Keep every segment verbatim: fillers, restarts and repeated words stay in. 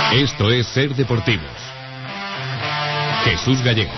Esto es Ser Deportivos. Jesús Gallego.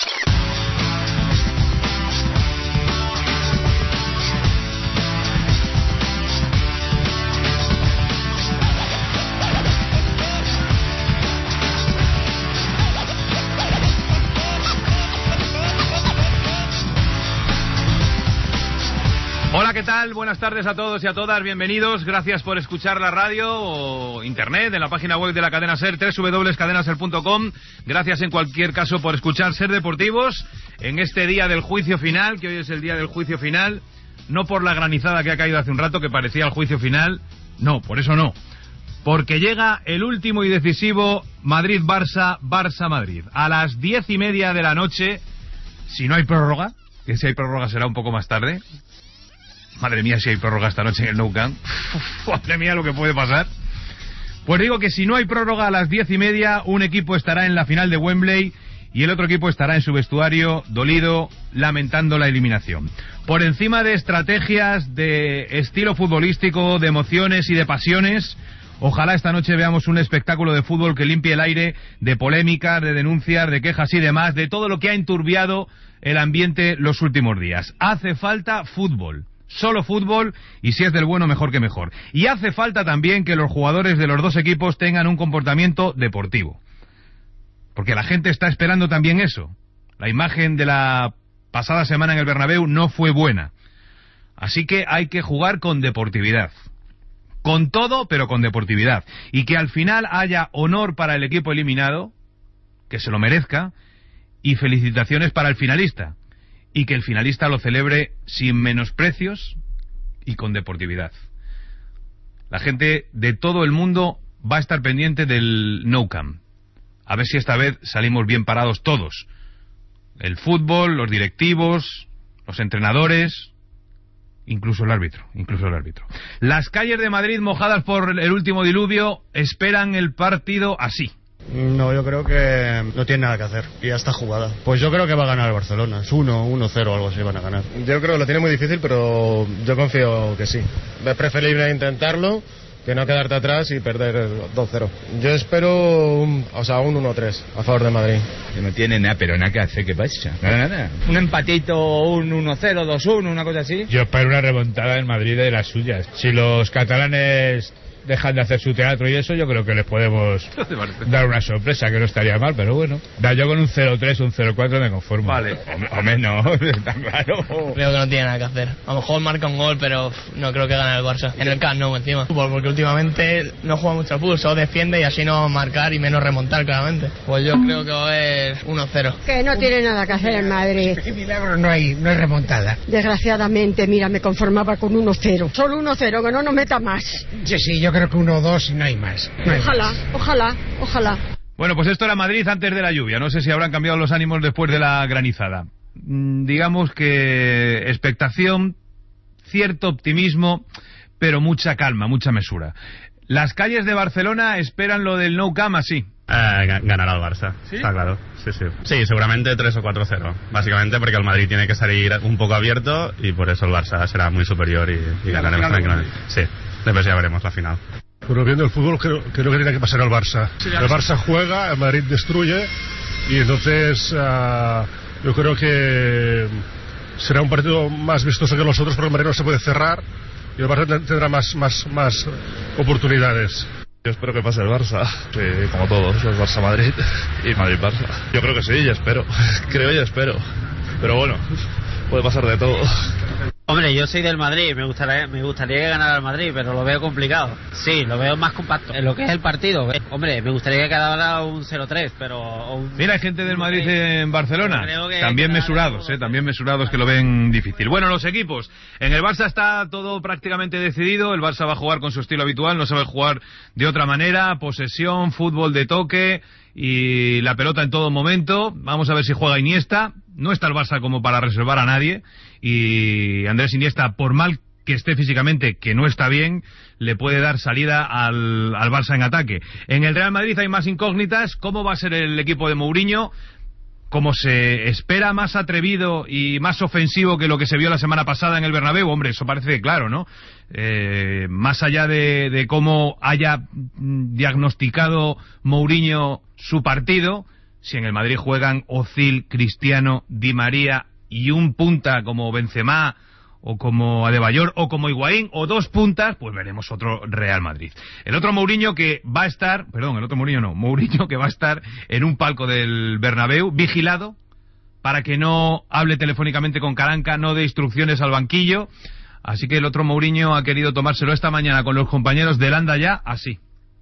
Hola, ¿qué tal? Buenas tardes a todos y a todas, bienvenidos, gracias por escuchar la radio o internet en la página web de la cadena SER, doble u doble u doble u punto cadena ser punto com. Gracias en cualquier caso por escuchar Ser Deportivos en este día del juicio final, que hoy es el día del juicio final, no por la granizada que ha caído hace un rato que parecía el juicio final, no, por eso no, porque llega el último y decisivo Madrid-Barça, Barça-Madrid, a las diez y media de la noche, si no hay prórroga, que si hay prórroga será un poco más tarde. Madre mía, si hay prórroga esta noche en el Nou Camp. Uf, madre mía, lo que puede pasar. Pues digo que si no hay prórroga a las diez y media, un equipo estará en la final de Wembley y el otro equipo estará en su vestuario, dolido, lamentando la eliminación. Por encima de estrategias, de estilo futbolístico, de emociones y de pasiones, ojalá esta noche veamos un espectáculo de fútbol que limpie el aire de polémicas, de denuncias, de quejas y demás, de todo lo que ha enturbiado el ambiente los últimos días. Hace falta fútbol. Solo fútbol, y si es del bueno, mejor que mejor. Y hace falta también que los jugadores de los dos equipos tengan un comportamiento deportivo. Porque la gente está esperando también eso. La imagen de la pasada semana en el Bernabéu no fue buena. Así que hay que jugar con deportividad. Con todo, pero con deportividad. Y que al final haya honor para el equipo eliminado, que se lo merezca, y felicitaciones para el finalista. Y que el finalista lo celebre sin menosprecios y con deportividad. La gente de todo el mundo va a estar pendiente del Nou Camp. A ver si esta vez salimos bien parados todos. El fútbol, los directivos, los entrenadores, incluso el árbitro, incluso el árbitro. Las calles de Madrid, mojadas por el último diluvio, esperan el partido así. No, yo creo que no tiene nada que hacer. Y ya está jugada. Pues yo creo que va a ganar el Barcelona. Es uno, uno cero o algo así van a ganar. Yo creo que lo tiene muy difícil, pero yo confío que sí. Es preferible intentarlo que no quedarte atrás y perder dos cero. Yo espero un, o sea, un uno tres a favor de Madrid. Que no tiene nada, pero nada que hacer, ¿qué pasa? Nada, nada. Un empatito, un uno cero, dos uno, una cosa así. Yo espero una remontada en Madrid de las suyas. Si los catalanes dejan de hacer su teatro y eso, yo creo que les podemos dar una sorpresa, que no estaría mal, pero bueno. Da, yo con un cero tres, un cero cuatro me conformo. Vale. O, o menos, está claro. Creo que no tiene nada que hacer. A lo mejor marca un gol, pero no creo que gane el Barça. En el Camp Nou encima. Porque últimamente no juega mucho al fútbol, solo defiende y así no va a marcar y menos remontar, claramente. Pues yo creo que va a haber uno cero. Que no tiene nada que hacer en Madrid. ¿Qué milagro no hay? No hay remontada. Desgraciadamente, mira, me conformaba con uno cero. Solo uno cero, que no nos meta más. Sí, sí, yo creo que uno dos no hay más. No hay ojalá, más. ojalá, ojalá. Bueno, pues esto era Madrid antes de la lluvia. No sé si habrán cambiado los ánimos después de la granizada. Mm, digamos que expectación, cierto optimismo, pero mucha calma, mucha mesura. Las calles de Barcelona esperan lo del Nou Camp así. Eh, ganará el Barça, ¿Sí? Está claro. Sí, sí. Sí, seguramente tres o cuatro cero. Básicamente porque el Madrid tiene que salir un poco abierto y por eso el Barça será muy superior y, y ganaremos tranquilamente. Sí, después ya veremos la final. Pero viendo el fútbol creo, creo que tiene que pasar al Barça. Sí, el Barça juega, el Madrid destruye y entonces uh, yo creo que será un partido más vistoso que los otros porque el Madrid no se puede cerrar y el Barça tendrá más, más, más oportunidades. Yo espero que pase el Barça, sí, como todos, el Barça-Madrid y Madrid-Barça. Yo creo que sí, y espero, creo y espero. Pero bueno, puede pasar de todo. Hombre, yo soy del Madrid, me gustaría, me gustaría que ganara el Madrid, pero lo veo complicado. Sí, lo veo más compacto. En lo que es el partido, eh, hombre, me gustaría que quedara un cero tres, pero... Un... Mira, hay gente del Madrid en Barcelona, también mesurados, eh, también mesurados que lo ven difícil. Bueno, los equipos. En el Barça está todo prácticamente decidido, el Barça va a jugar con su estilo habitual, no sabe jugar de otra manera, posesión, fútbol de toque y la pelota en todo momento. Vamos a ver si juega Iniesta. No está el Barça como para reservar a nadie y Andrés Iniesta, por mal que esté físicamente, que no está bien, le puede dar salida al, al Barça en ataque. En el Real Madrid hay más incógnitas. ¿Cómo va a ser el equipo de Mourinho? como se espera más atrevido y más ofensivo que lo que se vio la semana pasada en el Bernabéu, hombre, eso parece claro, ¿no? Eh, más allá de, de cómo haya diagnosticado Mourinho su partido, si en el Madrid juegan Özil, Cristiano, Di María y un punta como Benzema o como Adebayor o como Higuaín o dos puntas, pues veremos otro Real Madrid. El otro Mourinho que va a estar, perdón, el otro Mourinho no, Mourinho que va a estar en un palco del Bernabéu vigilado para que no hable telefónicamente con Caranca, no dé instrucciones al banquillo. Así que el otro Mourinho ha querido tomárselo esta mañana con los compañeros de Landa ya así.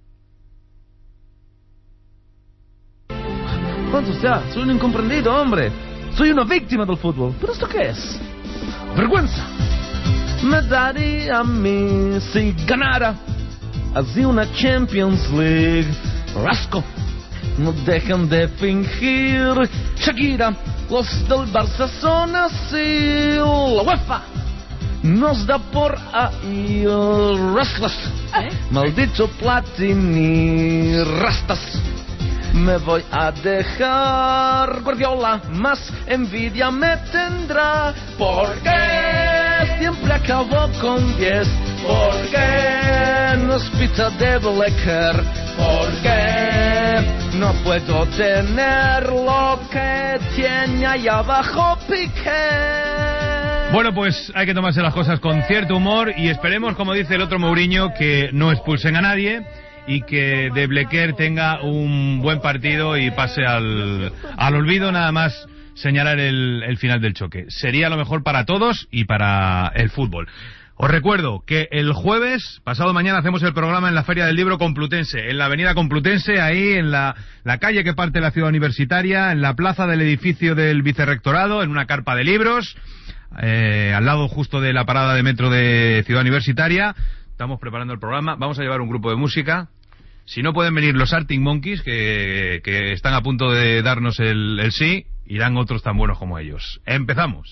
¿Cuánto sea? Soy un incomprendido, hombre. Soy una víctima del fútbol. ¿Pero esto qué es? Vergüenza. Me daría a mí si ganara así una Champions League. Rasco. No dejan de fingir. Shakira, los del Barça son así. La UEFA nos da por ahí. Restless. ¿Eh? Maldito Platini. Rastas. Me voy a dejar Guardiola, más envidia me tendrá. Porque siempre acabo con diez. Porque nos pita de Blecker. Porque no puedo tener lo que tiene ahí abajo Piqué. Bueno, pues hay que tomarse las cosas con cierto humor y esperemos, como dice el otro Mourinho, que no expulsen a nadie y que De Blecker tenga un buen partido y pase al, al olvido, nada más señalar el, el final del choque. Sería lo mejor para todos y para el fútbol. Os recuerdo que el jueves, pasado mañana, hacemos el programa en la Feria del Libro Complutense, en la avenida Complutense, ahí en la, la calle que parte la ciudad universitaria, en la plaza del edificio del vicerrectorado, en una carpa de libros, eh, al lado justo de la parada de metro de Ciudad Universitaria. Estamos preparando el programa, vamos a llevar un grupo de música. Si no pueden venir los Arctic Monkeys, que, que están a punto de darnos el, el sí, irán otros tan buenos como ellos. ¡Empezamos!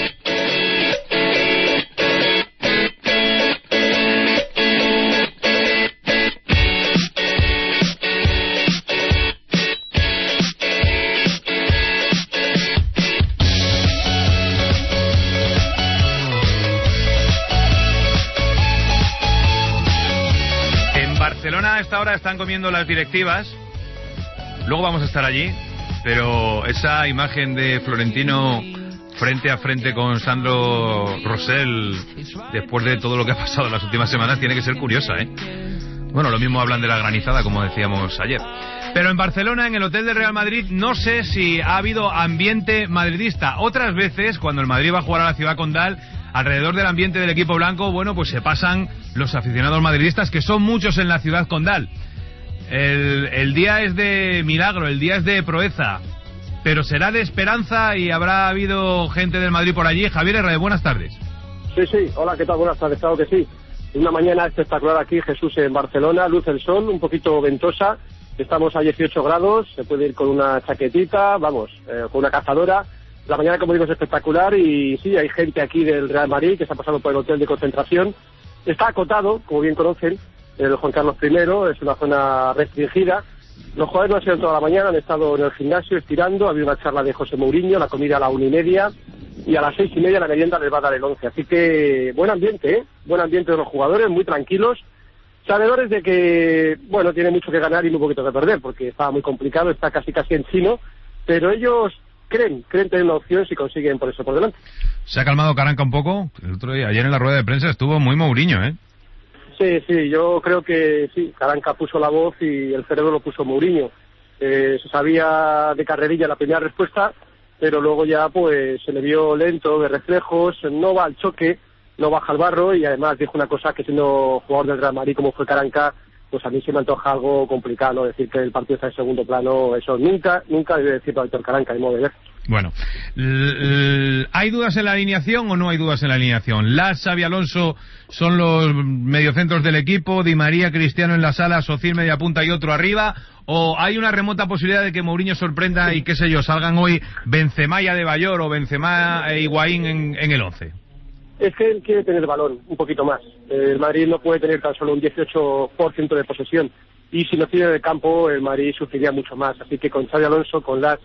A esta hora están comiendo las directivas. Luego vamos a estar allí, pero esa imagen de Florentino frente a frente con Sandro Rosell, después de todo lo que ha pasado en las últimas semanas, tiene que ser curiosa, ¿eh? Bueno, lo mismo hablan de la granizada, como decíamos ayer. Pero en Barcelona, en el hotel del Real Madrid, no sé si ha habido ambiente madridista. Otras veces, cuando el Madrid va a jugar a la ciudad condal, alrededor del ambiente del equipo blanco, bueno, pues se pasan los aficionados madridistas, que son muchos en la ciudad condal. El, el día es de milagro, el día es de proeza, pero será de esperanza y habrá habido gente del Madrid por allí. Javier Herrera, buenas tardes. Sí, sí, hola, ¿qué tal? Buenas tardes, claro que sí. Una mañana espectacular aquí, Jesús, en Barcelona, luce el sol, un poquito ventosa, estamos a dieciocho grados, se puede ir con una chaquetita, vamos, eh, con una cazadora. La mañana, como digo, es espectacular y sí, hay gente aquí del Real Madrid que está pasando por el hotel de concentración. Está acotado, como bien conocen, el Juan Carlos primero, es una zona restringida. Los jugadores no han sido toda la mañana, han estado en el gimnasio estirando, ha habido una charla de José Mourinho, la comida a la una y media, y a las seis y media la merienda les va a dar el once. Así que buen ambiente, ¿eh? Buen ambiente de los jugadores, muy tranquilos, sabedores de que, bueno, tiene mucho que ganar y muy poquito que perder, porque estaba muy complicado, está casi casi en chino, pero ellos creen, creen tener una opción si consiguen por eso por delante. ¿Se ha calmado Caranca un poco? El otro día, ayer en la rueda de prensa estuvo muy Mourinho, ¿eh? Sí, sí, yo creo que sí, Caranca puso la voz y el cerebro lo puso Mourinho. Eh, se sabía de carrerilla la primera respuesta, pero luego ya pues se le vio lento, de reflejos, no va al choque, no baja al barro y además dijo una cosa que siendo jugador del Real Madrid como fue Caranca, pues a mí se me antoja algo complicado, ¿no? Decir que el partido está en segundo plano, eso nunca, nunca debe decirlo Héctor Caranca, de modo de ver. Bueno, ¿hay dudas en la alineación o no hay dudas en la alineación? Las, Xabi Alonso son los mediocentros del equipo, Di María, Cristiano en la sala, Özil media punta y otro arriba, o hay una remota posibilidad de que Mourinho sorprenda y qué sé yo, salgan hoy Benzema y Adebayor o Benzema e Higuaín en, en el once. Es que él quiere tener el balón un poquito más. El Madrid no puede tener tan solo un dieciocho por ciento de posesión y si no tiene el campo el Madrid sufriría mucho más. Así que con Xabi Alonso, con Las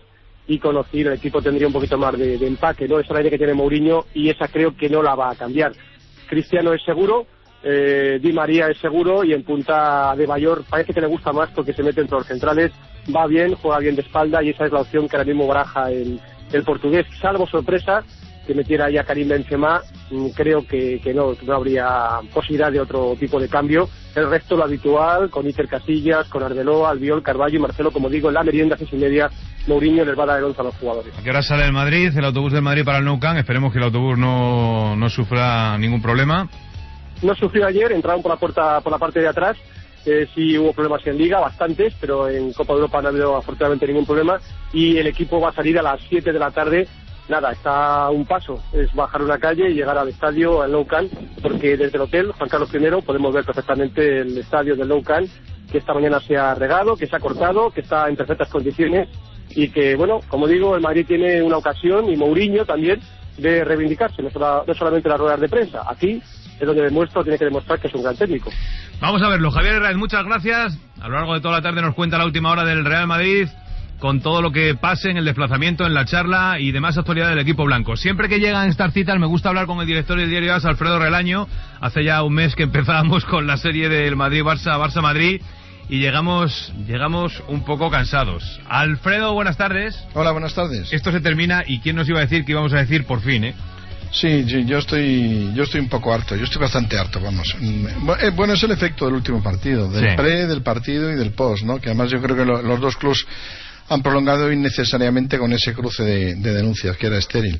y con Ozil el equipo tendría un poquito más de, de empaque, ¿no? Esa es la idea que tiene Mourinho y esa creo que no la va a cambiar. Cristiano es seguro, eh, Di María es seguro y en punta de Bayor parece que le gusta más porque se mete entre los centrales, va bien, juega bien de espalda y esa es la opción que ahora mismo baraja el, el portugués, salvo sorpresa que metiera ahí a Karim Benzema, creo que, que no, no habría posibilidad de otro tipo de cambio. El resto lo habitual, con Iker Casillas, con Arbeloa, Albiol, Carvalho y Marcelo, como digo, en la merienda seis y media, Mourinho les va a dar el once a los jugadores. ¿A qué hora sale el Madrid, el autobús del Madrid para el Nou Camp? Esperemos que el autobús no, no sufra ningún problema. No sufrió ayer, entraron por la puerta, por la parte de atrás. Eh, sí hubo problemas en Liga, bastantes, pero en Copa de Europa no ha habido afortunadamente ningún problema y el equipo va a salir a las siete de la tarde. Nada, está a un paso, es bajar una calle y llegar al estadio, al Nou Camp, porque desde el hotel Juan Carlos primero podemos ver perfectamente el estadio del Nou Camp, que esta mañana se ha regado, que se ha cortado, que está en perfectas condiciones y que, bueno, como digo, el Madrid tiene una ocasión, y Mourinho también, de reivindicarse, no, sola, no solamente las ruedas de prensa. Aquí es donde demuestra, tiene que demostrar que es un gran técnico. Vamos a verlo. Javier Hernández, muchas gracias. A lo largo de toda la tarde nos cuenta la última hora del Real Madrid, con todo lo que pase en el desplazamiento, en la charla y demás actualidad del equipo blanco. Siempre que llegan estas citas me gusta hablar con el director del diario AS, Alfredo Relaño. Hace ya un mes que empezábamos con la serie del Madrid-Barça, Barça-Madrid, y llegamos llegamos un poco cansados. Alfredo, buenas tardes. Hola, buenas tardes. Esto se termina y ¿quién nos iba a decir que íbamos a decir por fin, eh? Sí, sí, yo estoy yo estoy un poco harto, yo estoy bastante harto, vamos. Bueno, es el efecto del último partido, del sí. pre, del partido y del post, ¿no? Que además yo creo que lo, los dos clubs han prolongado innecesariamente con ese cruce de, de denuncias, que era estéril.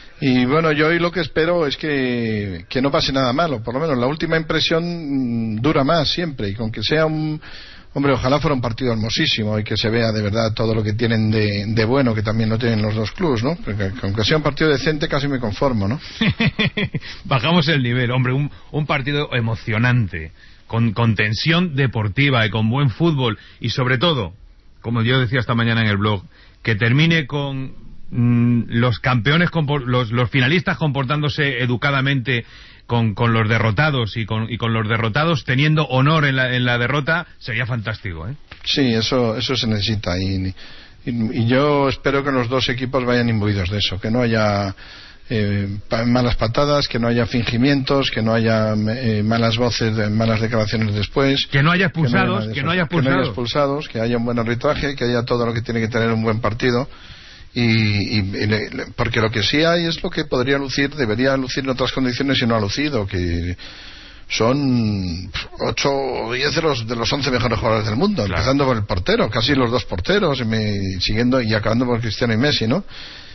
Y bueno, yo hoy lo que espero es que, que no pase nada malo, por lo menos la última impresión dura más siempre, y con que sea un... Hombre, ojalá fuera un partido hermosísimo y que se vea de verdad todo lo que tienen de, de bueno, que también lo tienen los dos clubes, ¿no? Porque aunque sea un partido decente casi me conformo, ¿no? Bajamos el nivel, hombre, un, un partido emocionante, con, con tensión deportiva y con buen fútbol, y sobre todo, como yo decía esta mañana en el blog, que termine con mmm, los campeones, los, los finalistas comportándose educadamente con, con los derrotados y con, y con los derrotados teniendo honor en la, en la derrota, sería fantástico, ¿eh? Sí, eso, eso se necesita y, y, y yo espero que los dos equipos vayan imbuidos de eso, que no haya eh, malas patadas, que no haya fingimientos, que no haya eh, malas voces, de, malas declaraciones después, que no haya expulsados, que no haya expulsados, que no haya expulsados, que haya un buen arbitraje, que haya todo lo que tiene que tener un buen partido. Y, y, y le, porque lo que sí hay es lo que podría lucir, debería lucir en otras condiciones y no ha lucido, que son ocho o diez de los, de los once mejores jugadores del mundo, claro. Empezando por el portero, casi los dos porteros, y me, siguiendo y acabando por Cristiano y Messi, ¿no?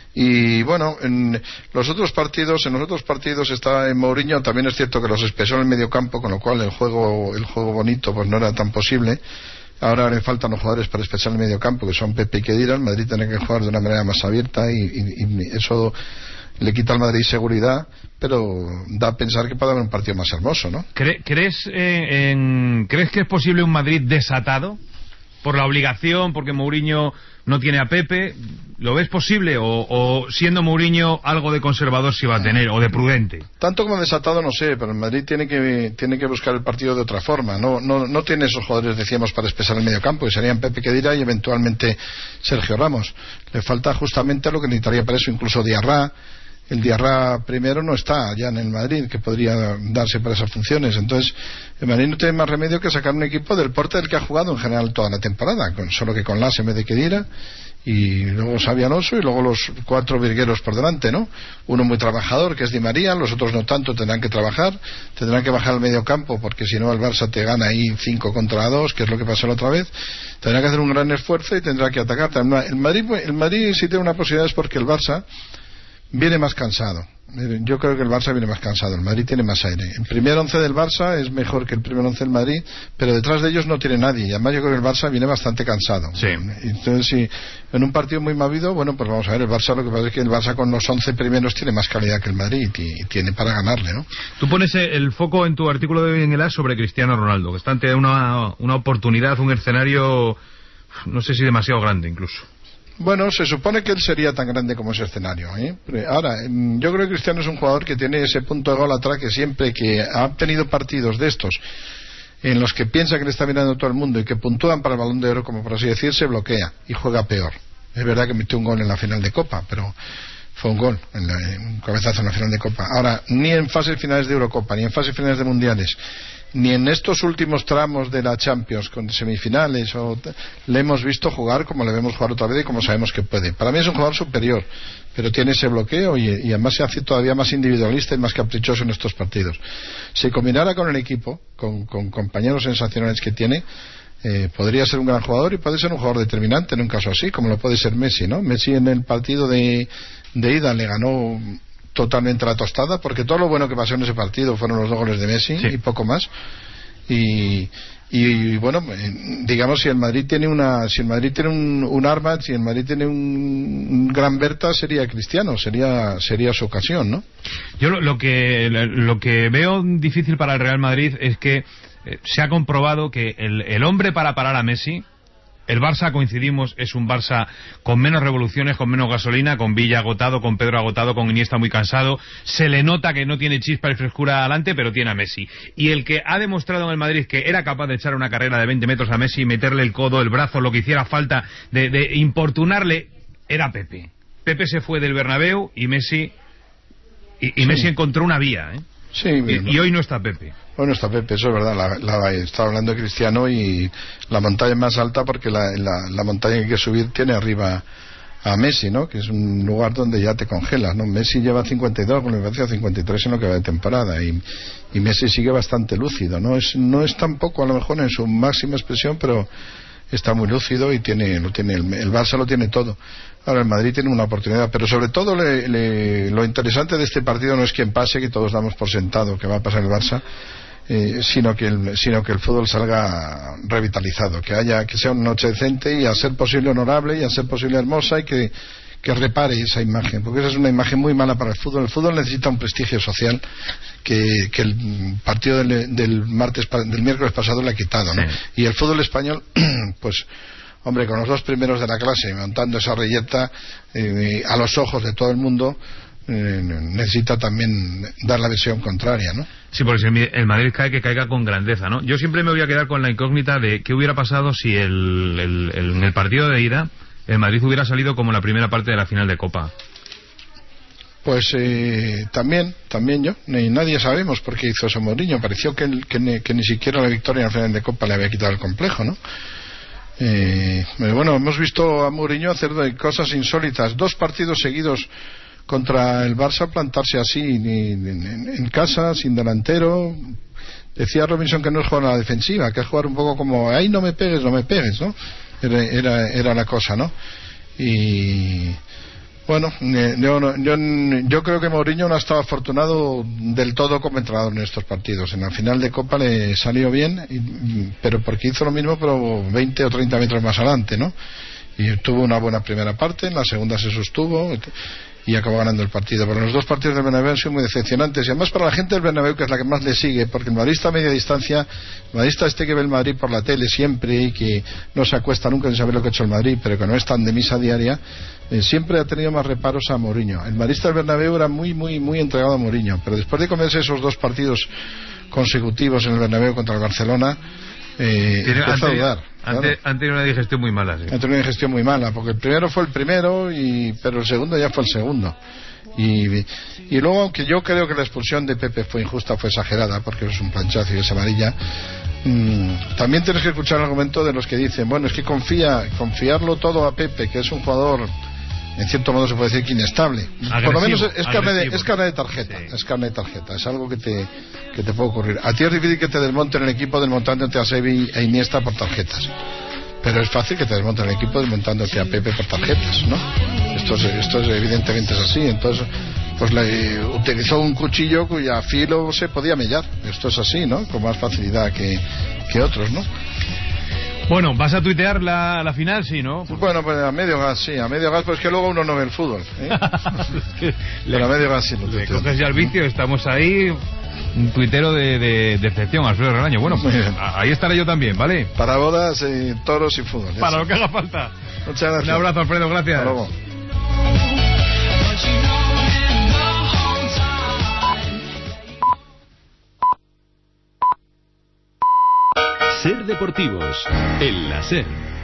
Y bueno, en los otros partidos, en los otros partidos está en Mourinho, también es cierto que los espesó en el medio campo, con lo cual el juego, el juego bonito pues no era tan posible. Ahora le faltan los jugadores para especial el medio campo, que son Pepe y Khedira. El Madrid tiene que jugar de una manera más abierta y, y, y eso le quita al Madrid seguridad, pero da a pensar que puede haber un partido más hermoso, ¿no? ¿Cre ¿Crees, eh, en, ¿Crees que es posible un Madrid desatado? Por la obligación, porque Mourinho no tiene a Pepe. ¿Lo ves posible? O, o siendo Mourinho algo de conservador si va a tener, o de prudente. Tanto como desatado no sé, pero el Madrid tiene que tiene que buscar el partido de otra forma. No no no tiene esos jugadores, decíamos, para espesar el medio campo, que serían Pepe, Khedira y eventualmente Sergio Ramos. Le falta justamente lo que necesitaría para eso, incluso Diarra. El Diarra primero no está ya en el Madrid, que podría darse para esas funciones. Entonces, el Madrid no tiene más remedio que sacar un equipo del porte del que ha jugado en general toda la temporada, con, solo que con Las en vez de Khedira, y luego Xabi Alonso, y luego los cuatro virgueros por delante, ¿no? Uno muy trabajador, que es Di María, los otros no tanto, tendrán que trabajar, tendrán que bajar al medio campo, porque si no el Barça te gana ahí cinco contra dos, que es lo que pasó la otra vez. Tendrá que hacer un gran esfuerzo y tendrá que atacar. El Madrid, el Madrid sí tiene una posibilidad, es porque el Barça viene más cansado. Yo creo que el Barça viene más cansado, el Madrid tiene más aire. El primer once del Barça es mejor que el primer once del Madrid, pero detrás de ellos no tiene nadie, y además yo creo que el Barça viene bastante cansado. Sí. Entonces, si en un partido muy movido, bueno, pues vamos a ver, el Barça, lo que pasa es que el Barça con los once primeros tiene más calidad que el Madrid y tiene para ganarle, ¿no? Tú pones el foco en tu artículo de hoy en el AS sobre Cristiano Ronaldo, que está ante una, una oportunidad, un escenario, no sé si demasiado grande incluso. Bueno, se supone que él sería tan grande como ese escenario, ¿eh? Ahora, yo creo que Cristiano es un jugador que tiene ese punto de gol atrás, que siempre que ha tenido partidos de estos en los que piensa que le está mirando todo el mundo y que puntúan para el Balón de Oro, como por así decir, se bloquea y juega peor. Es verdad que metió un gol en la final de Copa, pero fue un gol, en la, un cabezazo en la final de Copa. Ahora, ni en fases finales de Eurocopa, ni en fases finales de Mundiales, ni en estos últimos tramos de la Champions con semifinales o le hemos visto jugar como le vemos jugar otra vez y como sabemos que puede. Para mí es un jugador superior, pero tiene ese bloqueo y, y además se hace todavía más individualista y más caprichoso en estos partidos. Si combinara con el equipo, con, con compañeros sensacionales que tiene, eh, podría ser un gran jugador y puede ser un jugador determinante en un caso así, como lo puede ser Messi, ¿no? Messi en el partido de, de ida le ganó totalmente la tostada, porque todo lo bueno que pasó en ese partido fueron los dos goles de Messi, sí, y poco más. Y, y bueno, digamos, si el Madrid tiene una si el Madrid tiene un, un arma, si el Madrid tiene un, un gran Berta, sería Cristiano, sería sería su ocasión, ¿no? Yo lo, lo que lo que veo difícil para el Real Madrid es que eh, se ha comprobado que el, el hombre para parar a Messi, el Barça, coincidimos, es un Barça con menos revoluciones, con menos gasolina, con Villa agotado, con Pedro agotado, con Iniesta muy cansado. Se le nota que no tiene chispa y frescura adelante, pero tiene a Messi. Y el que ha demostrado en el Madrid que era capaz de echar una carrera de veinte metros a Messi, meterle el codo, el brazo, lo que hiciera falta, de, de importunarle, era Pepe. Pepe se fue del Bernabéu y Messi y, y sí. Messi encontró una vía, ¿eh? Sí, y, y hoy no está Pepe. Hoy no está Pepe, eso es verdad. La, la, estaba hablando de Cristiano y la montaña es más alta porque la, la, la montaña que hay que subir tiene arriba a Messi, ¿no? Que es un lugar donde ya te congelas, ¿no? Messi lleva cincuenta y dos, con el Valencia cincuenta y tres en lo que va de temporada y, y Messi sigue bastante lúcido. No es no es tampoco a lo mejor en su máxima expresión, pero está muy lúcido y tiene lo tiene el, el Barça lo tiene todo. Ahora el Madrid tiene una oportunidad, pero sobre todo le, le, lo interesante de este partido no es quién pase, que todos damos por sentado que va a pasar el Barça, eh, sino que el, sino que el fútbol salga revitalizado, que haya que sea una noche decente y a ser posible honorable y a ser posible hermosa y que, que repare esa imagen, porque esa es una imagen muy mala para el fútbol. El fútbol necesita un prestigio social que, que el partido del, del martes del miércoles pasado le ha quitado, ¿no? Sí. Y el fútbol español, pues hombre, con los dos primeros de la clase montando esa reyerta eh, a los ojos de todo el mundo, eh, necesita también dar la versión contraria, ¿no? Sí, porque si el Madrid cae, que caiga con grandeza, ¿no? Yo siempre me voy a quedar con la incógnita de qué hubiera pasado si el, el, el, en el partido de ida el Madrid hubiera salido como la primera parte de la final de Copa. Pues eh, también, también yo, ni nadie sabemos por qué hizo eso Mourinho. Pareció que, el, que, ni, que ni siquiera la victoria en la final de Copa le había quitado el complejo, ¿no? Eh, bueno, hemos visto a Mourinho hacer cosas insólitas, dos partidos seguidos contra el Barça, plantarse así en, en, en casa, sin delantero. Decía Robinson que no es jugar a la defensiva, que es jugar un poco como ahí no me pegues, no me pegues, ¿no? Era, era, era la cosa, ¿no? Y bueno, yo, yo, yo creo que Mourinho no ha estado afortunado del todo como entrenador en estos partidos. En la final de Copa le salió bien, y, pero porque hizo lo mismo, pero veinte o treinta metros más adelante, ¿no? Y tuvo una buena primera parte, en la segunda se sostuvo y acabó ganando el partido. Pero los dos partidos del Bernabéu han sido muy decepcionantes, y además para la gente del Bernabéu, que es la que más le sigue, porque el madridista a media distancia, el madridista este que ve el Madrid por la tele siempre y que no se acuesta nunca en saber lo que ha hecho el Madrid, pero que no es tan de misa diaria, eh, siempre ha tenido más reparos a Mourinho. El madridista del Bernabéu era muy muy muy entregado a Mourinho, pero después de comerse esos dos partidos consecutivos en el Bernabéu contra el Barcelona, eh, empezó a dudar. Han claro. tenido una digestión muy mala, sí. Han tenido una digestión muy mala, porque el primero fue el primero, y pero el segundo ya fue el segundo. Y, y luego, aunque yo creo que la expulsión de Pepe fue injusta, fue exagerada, porque es un planchazo y es amarilla, mmm, también tienes que escuchar el argumento de los que dicen, bueno, es que confía confiarlo todo a Pepe, que es un jugador, en cierto modo se puede decir que inestable. Agresivo, por lo menos es, es, carne de, es carne de tarjeta, sí. es carne de tarjeta, es algo que te, que te puede ocurrir. A ti es difícil que te desmonten el equipo desmontándote a Sevi e Iniesta por tarjetas, pero es fácil que te desmonten el equipo desmontándote a Pepe por tarjetas, ¿no? Esto es, esto es evidentemente es así. Entonces, pues le utilizó un cuchillo cuya filo se podía mellar. Esto es así, ¿no? Con más facilidad que, que otros, ¿no? Bueno, ¿vas a tuitear la, la final? Sí, ¿no? Porque... Bueno, pues a medio gas, sí, a medio gas, pues que luego uno no ve el fútbol, ¿eh? Pero a medio gas sí lo tuiteo. Le coges ya el vicio, estamos ahí, un tuitero de, de, de excepción, Alfredo Relaño. Bueno, pues ahí estaré yo también, ¿vale? Para bodas, eh, toros y fútbol. Para lo que haga falta. Muchas gracias. Un abrazo, Alfredo, gracias. Hasta luego. Ser Deportivos, en la SER.